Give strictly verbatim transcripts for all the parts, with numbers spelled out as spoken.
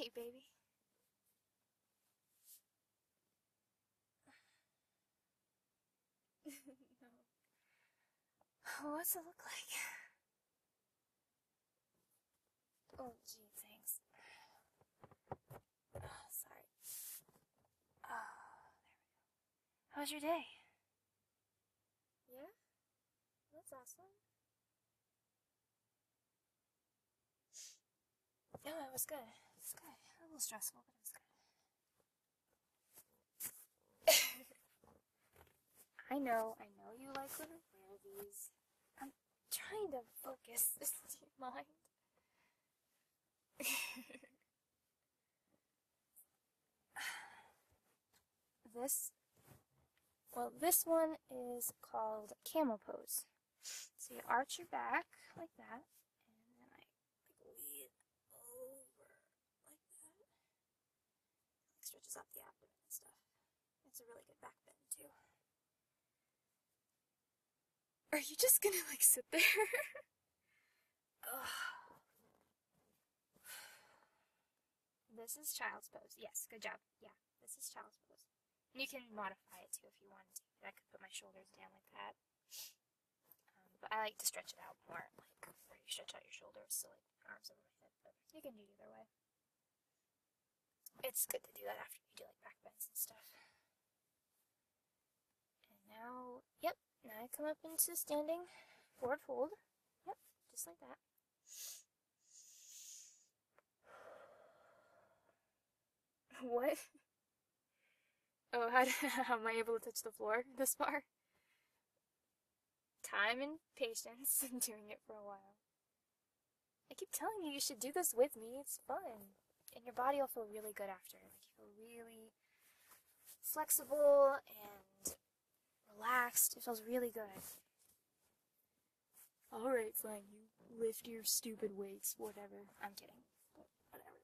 Hey, baby. No. What's it look like? Oh, gee, thanks. Oh, sorry. Oh, how was your day? Yeah? That's awesome. No, it was good. It was good. A little stressful, but it was good. I know, I know you like when I wear these. I'm trying to focus. Do you mind? This, well, this one is called camel pose. So you arch your back like that, and then I like lean over like that. Like stretches out the abdomen and stuff. It's a really good back bend too. Are you just gonna like sit there? Ugh. This is child's pose. Yes, good job. Yeah, this is child's pose. And you can modify it too if you wanted to. I could put my shoulders down like that. Um, but I like to stretch it out more, like where you stretch out your shoulders, so like arms over my head. But you can do either way. It's good to do that after you do like back bends and stuff. And now, yep, now I come up into standing forward fold. Yep, just like that. What? Oh, how, how am I able to touch the floor this far? Time and patience and doing it for a while. I keep telling you you should do this with me. It's fun. And your body will feel really good after. Like you feel really flexible and relaxed. It feels really good. Alright, fine. You lift your stupid weights. Whatever. I'm kidding. But whatever.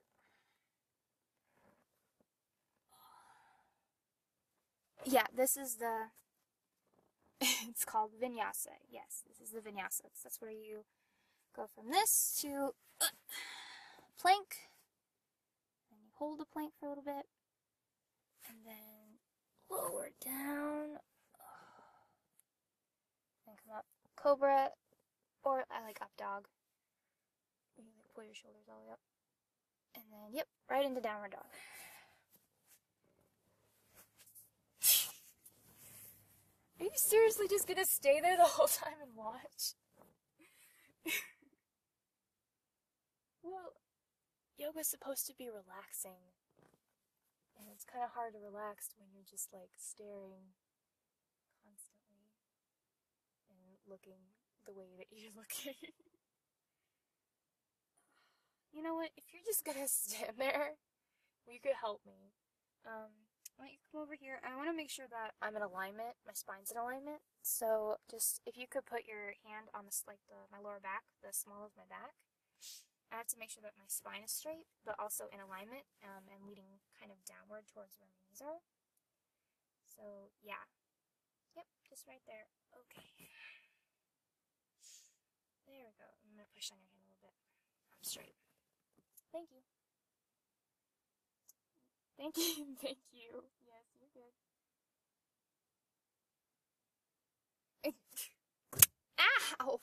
Yeah, this is the... it's called vinyasa. Yes, this is the vinyasa. That's where you go from this to uh, plank. And you hold the plank for a little bit. And then lower down. Then come up. Cobra. Or I like up dog. You can like pull your shoulders all the way up. And then, yep, right into downward dog. Are you seriously just gonna stay there the whole time and watch? Well, yoga's supposed to be relaxing. And it's kind of hard to relax when you're just like staring constantly and looking the way that you're looking. You know what? If you're just gonna stand there, well, you could help me. Um, why don't you come over here? I want to make sure that I'm in alignment. My spine's in alignment. So just if you could put your hand on this, like the my lower back, the small of my back. I have to make sure that my spine is straight, but also in alignment, um, and leading kind of downward towards where my knees are. So yeah, yep, just right there. Okay. There we go. I'm gonna push on your hand a little bit. I'm straight. Thank you. Thank you. Thank you. Yes, you're good. Ow!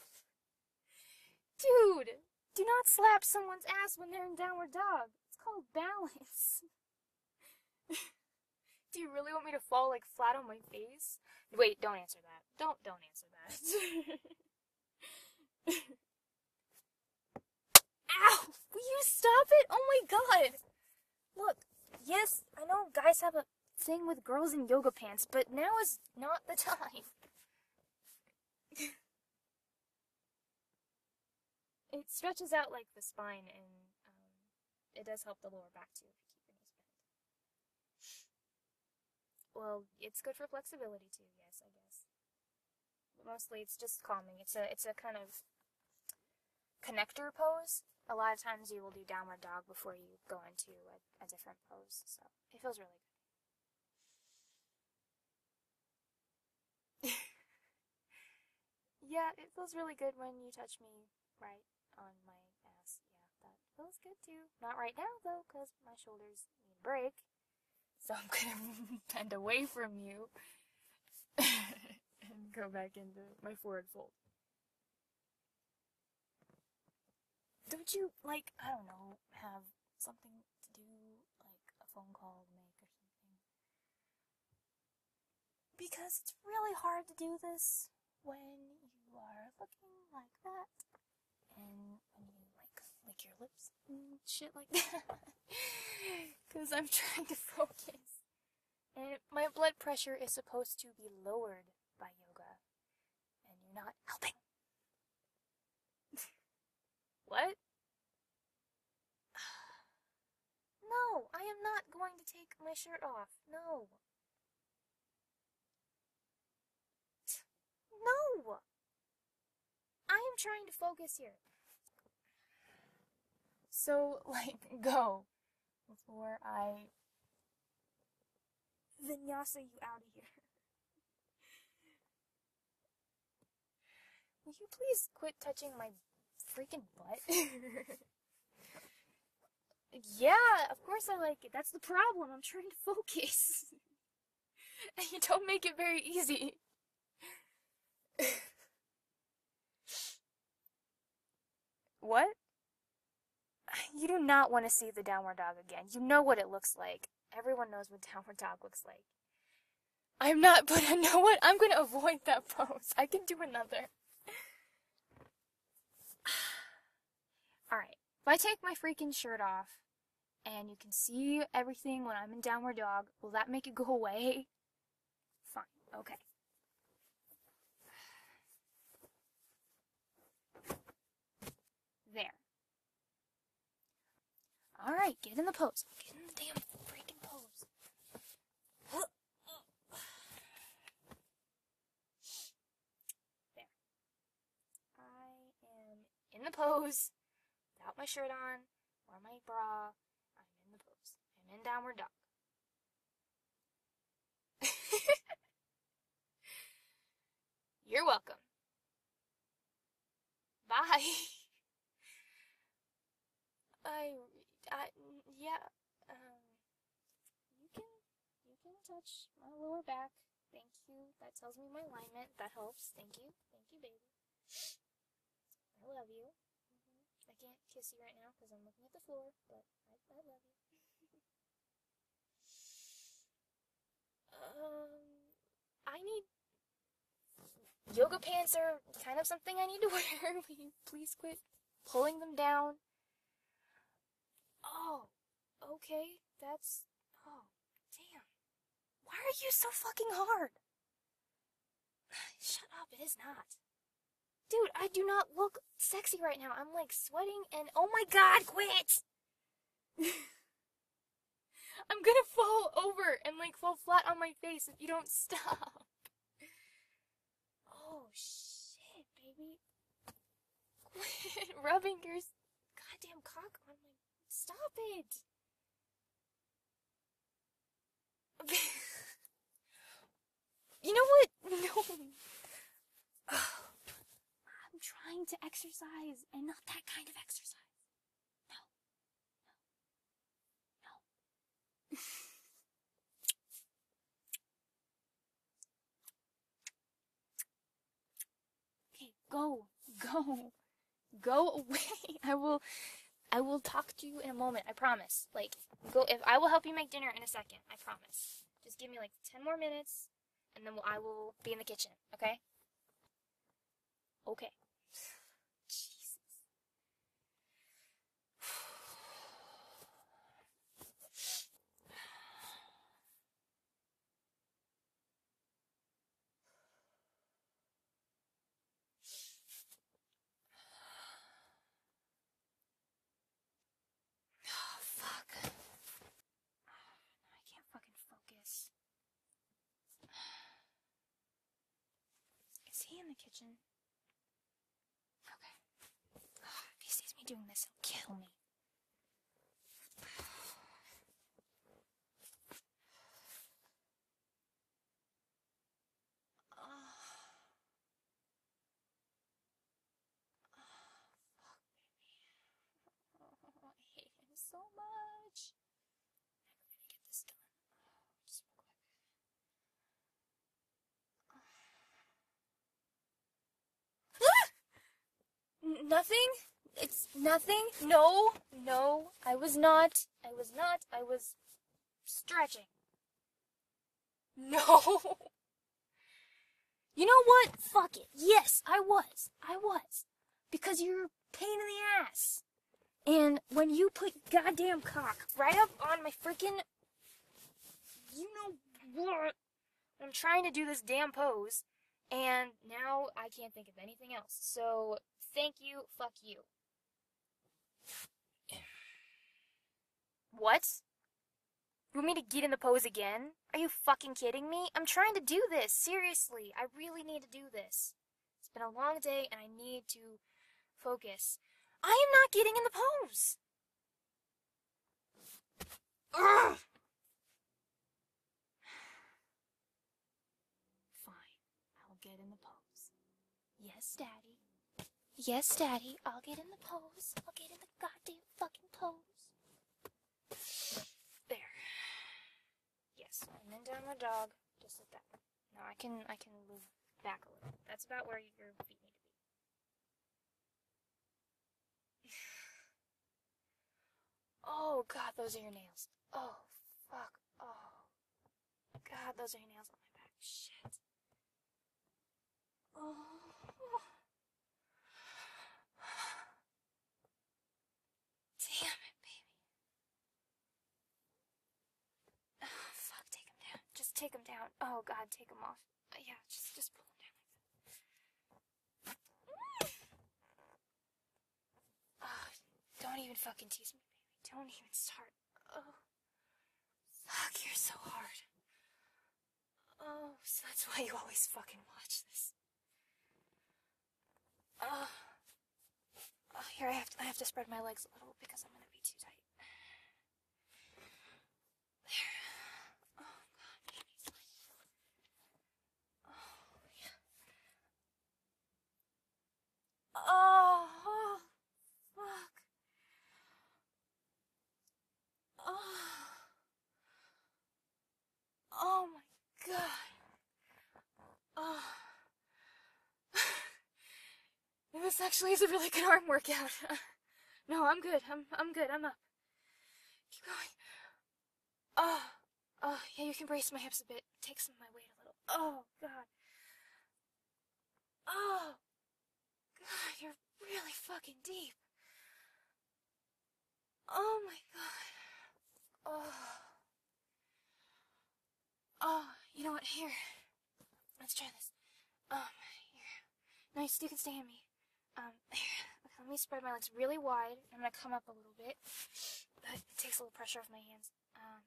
Dude! Do not slap someone's ass when they're in downward dog. It's called balance. Do you really want me to fall like flat on my face? Wait, don't answer that. Don't don't answer that. Ow! Will you stop it? Oh my god! Look, yes, I know guys have a thing with girls in yoga pants, but now is not the time. It stretches out like the spine, and um, it does help the lower back too if you keep your knees bent. Well, it's good for flexibility too, yes, I guess. But mostly it's just calming. It's a it's a kind of connector pose. A lot of times you will do downward dog before you go into a, a different pose, so it feels really good. Yeah, it feels really good when you touch me right on my ass. Yeah, that feels good too. Not right now though, because my shoulders need a break. So I'm gonna bend away from you and go back into my forward fold. Don't you, like, I don't know, have something to do, like a phone call to make or something? Because it's really hard to do this when you are looking like that. And when you, like, lick your lips and shit like that. Because I'm trying to focus. And my blood pressure is supposed to be lowered by yoga. And you're not helping. What? No, I am not going to take my shirt off. No. No! I am trying to focus here. So, like, go. Before I vinyasa you out of here. Will you please quit touching my freaking butt? Yeah, of course I like it. That's the problem. I'm trying to focus. And you don't make it very easy. What? You do not want to see the downward dog again. You know what it looks like. Everyone knows what downward dog looks like. I'm not, but I know what? I'm going to avoid that pose. I can do another. Alright, if I take my freaking shirt off, and you can see everything when I'm in downward dog, will that make it go away? Fine, okay. There. Alright, get in the pose. Get in the damn freaking pose. There. I am in the pose, without my shirt on, or my bra. I'm in the pose. I'm in downward dog. You're welcome. Bye. I, I, yeah, um, you can, you can touch my lower back. Thank you. That tells me my alignment. That helps. Thank you. Thank you, baby. I love you. Mm-hmm. I can't kiss you right now because I'm looking at the floor, but I, I love you. um, I need... Yoga pants are kind of something I need to wear. Will you please quit pulling them down? Oh, okay, that's... Oh, damn. Why are you so fucking hard? Shut up, it is not. Dude, I do not look sexy right now. I'm like sweating and... Oh my god, quit! I'm gonna fall over and like fall flat on my face if you don't stop. Oh shit, baby. Quit rubbing your goddamn cock on my... Stop it! You know what? No. I'm trying to exercise and not that kind of exercise. No. No. No. Okay, go. Go. Go away. I will I will talk to you in a moment, I promise. Like, go if I will help you make dinner in a second, I promise. Just give me like ten more minutes and then I will be in the kitchen, okay? Okay. Jesus. Oh, fuck. I can't fucking focus. Is he in the kitchen? Okay. If he sees me doing this, he'll kill me. so much. I'm gonna get this done. Just real quick. Nothing? It's nothing? No, no, I was not. I was not. I was stretching. No. You know what? Fuck it. Yes, I was. I was. Because you're a pain in the ass. And when you put goddamn cock right up on my freaking... You know what? I'm trying to do this damn pose, and now I can't think of anything else. So, thank you, fuck you. What? You want me to get in the pose again? Are you fucking kidding me? I'm trying to do this, seriously. I really need to do this. It's been a long day, and I need to focus. I am not getting in the pose! Ugh! Fine, I'll get in the pose. Yes, Daddy. Yes, Daddy, I'll get in the pose. I'll get in the goddamn fucking pose. There. Yes, and then down my dog, just like that. Now I can I can move back a little. That's about where your feet need to be. Oh God, those are your nails. Oh fuck. Oh God, those are your nails on my back. Shit. Oh. Damn it, baby. Oh, fuck, take him down. Just take him down. Oh God, take him off. Uh, yeah, just just pull him down like that. Oh, don't even fucking tease me, baby. Don't even start. Oh. Fuck, you're so hard. Oh, so that's why you always fucking watch this. Oh. Oh, here I have to, I have to spread my legs a little because I'm gonna be too tight. There. Oh God, baby's like. Oh yeah. Oh, oh fuck. Oh. Oh my God. Oh. This actually is a really good arm workout. No, I'm good. I'm I'm good. I'm up. Keep going. Oh. Oh, yeah, you can brace my hips a bit. Take some of my weight a little. Oh, God. Oh. God, you're really fucking deep. Oh my God. Oh. Oh, you know what? Here. Let's try this. Um, here. No, you still can stay on me. Um, here. Okay, let me spread my legs really wide. I'm gonna come up a little bit. That takes a little pressure off my hands. Um.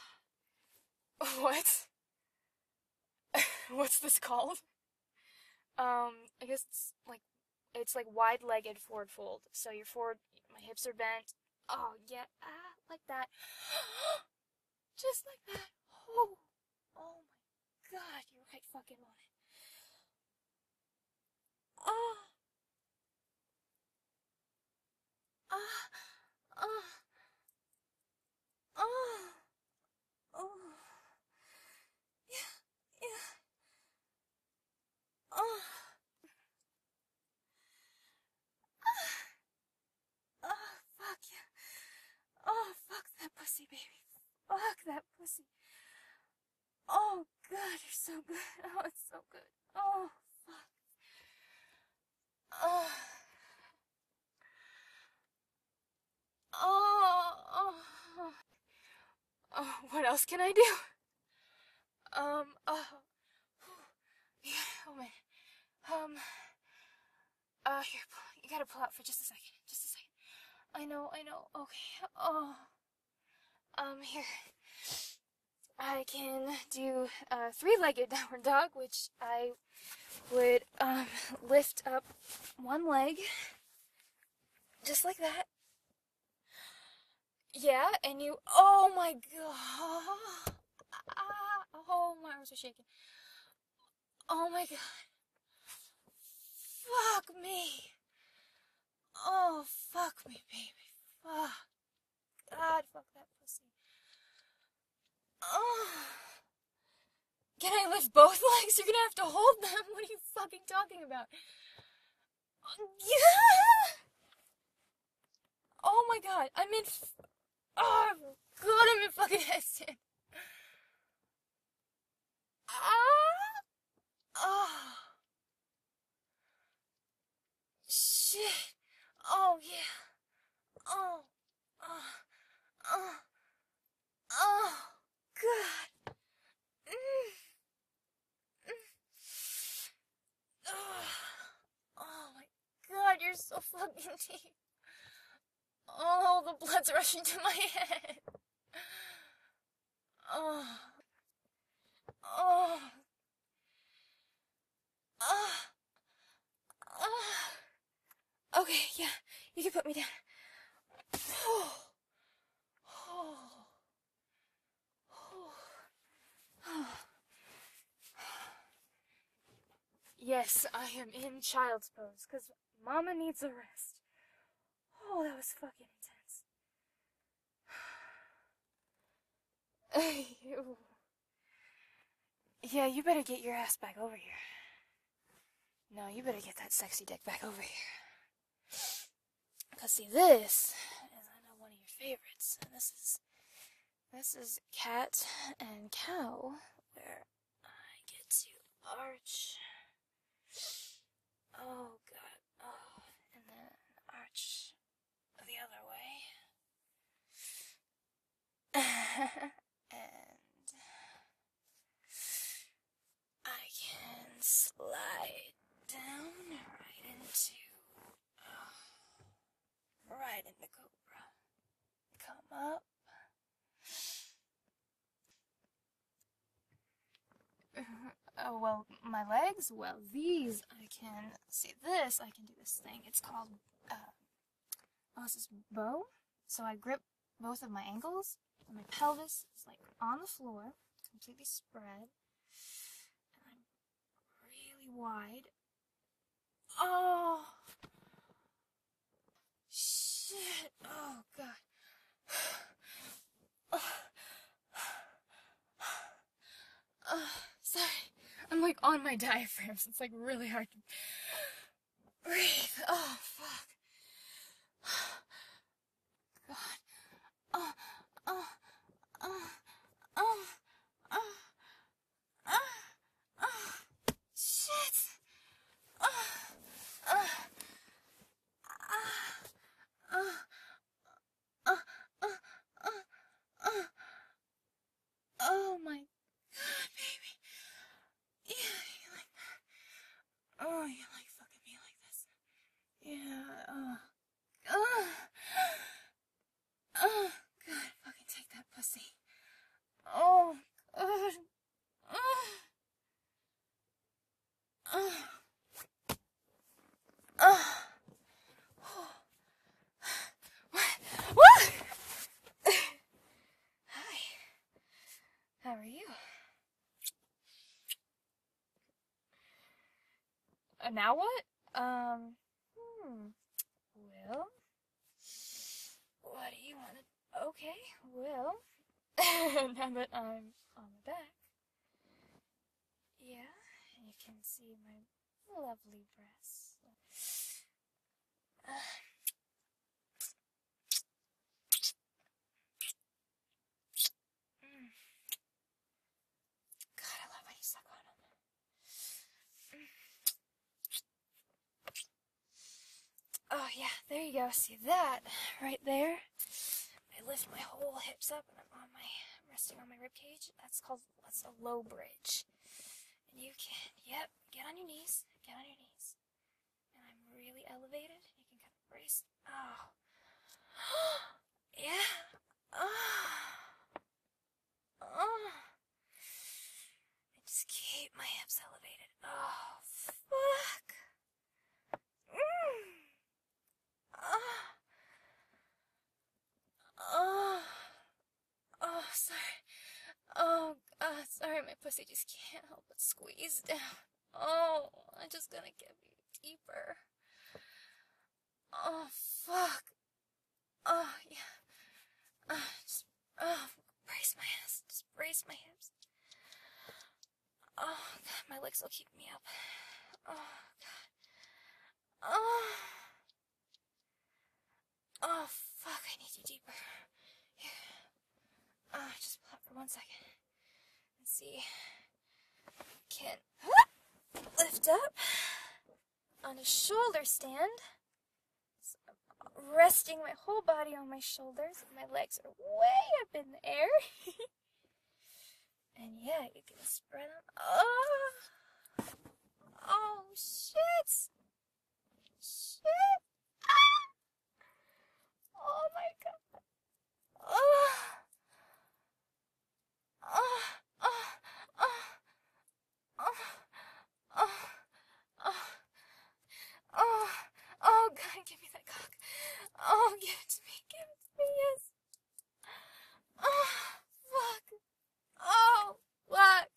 What? What's this called? Um, I guess it's like, it's like wide-legged forward fold. So your forward, my hips are bent. Oh, yeah, ah, like that. Just like that. Oh, oh my God, you're right fucking on it. Oh. Ah. Oh. Oh. Oh. Yeah, yeah. Oh. Oh, fuck yeah. Oh, fuck that pussy, baby. Fuck that pussy. Oh, God, you're so good. Oh, it's so good. Oh, fuck. Oh. Oh. Oh. Oh, what else can I do? Um, oh. Yeah, oh man. Um. Uh, here, you gotta pull out for just a second. Just a second. I know, I know. Okay. Oh. Um, here. I can do a three-legged downward dog, which I would, um, lift up one leg. Just like that. Yeah, and you, oh my God. Ah, oh, my arms are shaking. Oh my God. Fuck me. Oh, fuck me, baby. Fuck. pussy. Oh. Can I lift both legs? You're gonna have to hold them. What are you fucking talking about? Yeah. Oh my god, I'm in. F oh god, I'm in fucking headstand. Ah. Oh. Shit. Oh yeah. Oh. Oh. Oh. Oh. God. Mm. Oh. Oh my god, you're so fucking deep. Oh, the blood's rushing to my head. Oh. Oh. Oh. Oh. Okay, yeah, you can put me down. Oh. Oh. Oh. Yes, I am in child's pose, because Mama needs a rest. Oh, that was fucking intense. Yeah, you better get your ass back over here. No, you better get that sexy dick back over here. Because, see, this is, I know, one of your favorites. And this is, this is cat and cow, where I get to arch. Oh, God. Oh, and then arch the other way. And I can slide down right into, uh, right into Cobra. Come up. Oh, well, my legs? Well, these I can, see this, I can do this thing. It's called, uh, oh, this is bow. So I grip both of my ankles, and my pelvis is, like, on the floor, completely spread, and I'm really wide. Oh! Shit! Oh, God. Oh. Oh, sorry. I'm, like, on my diaphragm, so it's, like, really hard to breathe. Oh, fuck. God. Oh, oh, oh, oh, oh, oh, oh, shit. Oh, oh, oh, oh, oh, oh, oh, oh my God, baby. Yeah, you like that. Oh, you like fucking me like this. Yeah, oh, oh, oh, God, fucking take that pussy. Oh, God. Oh, oh, oh. What? What? Hi. How are you? Uh, now what? Um, hmm. Well, what do you want to... Okay, well, now that I'm on my back, yeah, you can see my lovely breasts. Uh, mm. God, I love when you suck on them. Mm. Oh, yeah, there you go. See that right there? I lift my whole hips up and I'm on my, resting on my rib cage. That's called, that's a low bridge. And you can, yep, get on your knees, get on your knees. And I'm really elevated. You can kind of brace. Oh. Yeah. Oh. Oh. And just keep my hips elevated. Oh, fuck. Mm. Oh. Oh. Oh, sorry. Oh, God, sorry, my pussy just can't help but squeeze down. Oh, I'm just gonna get me deeper. Oh, fuck. Oh, yeah. Uh, just, uh, brace my hips. Oh, God, my legs will keep me up. Oh, God. Oh. Oh, fuck, I need you deeper. Here. Oh, just pull up for one second. Let's see. Can lift up on a shoulder stand. So I'm resting my whole body on my shoulders. My legs are way up in the air. And yeah, you can spread them. Oh, oh shit. Shit. Ah! Oh my God. Oh. Oh. Oh. Oh. Oh. Oh. Oh. Oh. Oh God, give me that cock. Oh, give it to me. Give it to me, yes. Oh, fuck. Oh, fuck.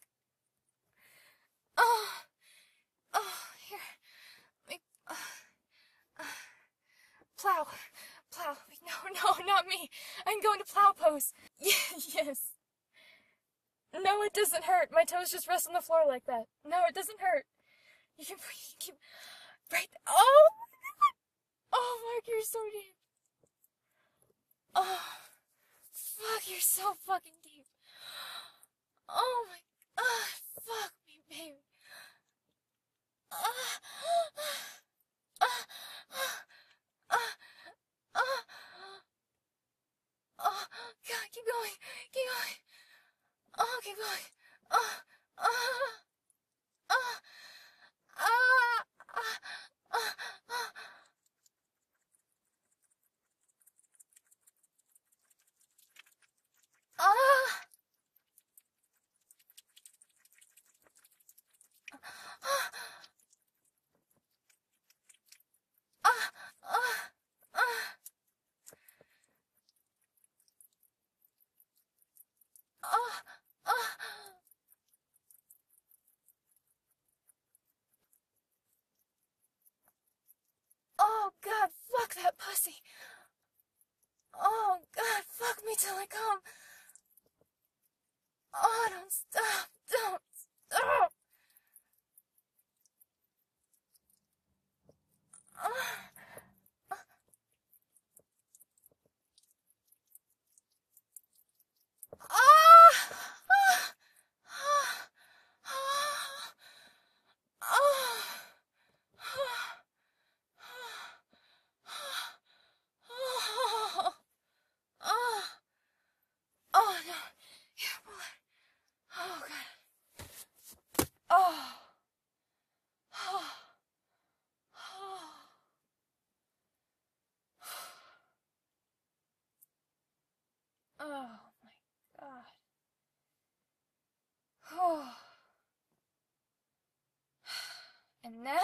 Oh. Oh, here. Let me, uh, uh, plow. Plow. No, no, not me. I'm going to plow pose. Yes. No, it doesn't hurt. My toes just rest on the floor like that. No, it doesn't hurt. You can, you can right. Oh, oh, fuck, you're so deep. Oh, fuck, you're so fucking deep. Oh my God, fuck me, baby. Ah, ah, ah, ah, ah, oh, God, keep going, keep going. Oh, keep going. Oh, oh, oh, ah, ah, ah, ah. Ah! Ah! Ah! Ah! Ah! Ah! Ah! Oh God, fuck that pussy. Oh God, fuck me till I come. Oh, don't stop. Don't stop. Ah! Ah! Ah! Ah! Ah! Oh, oh, oh no. Yeah, boy. Oh, God. Oh. Oh. Oh. Oh, my God. Oh. And now,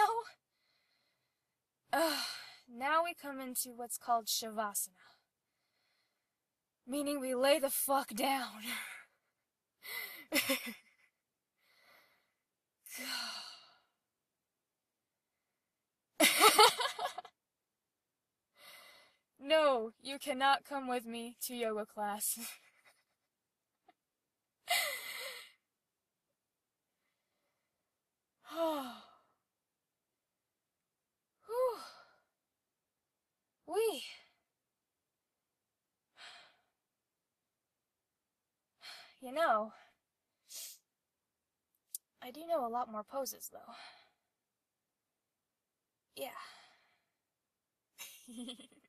uh, now we come into what's called Shavasana. Meaning we lay the fuck down. No, you cannot come with me to yoga class. Oh. Whew. We. You know, I do know a lot more poses, though. Yeah.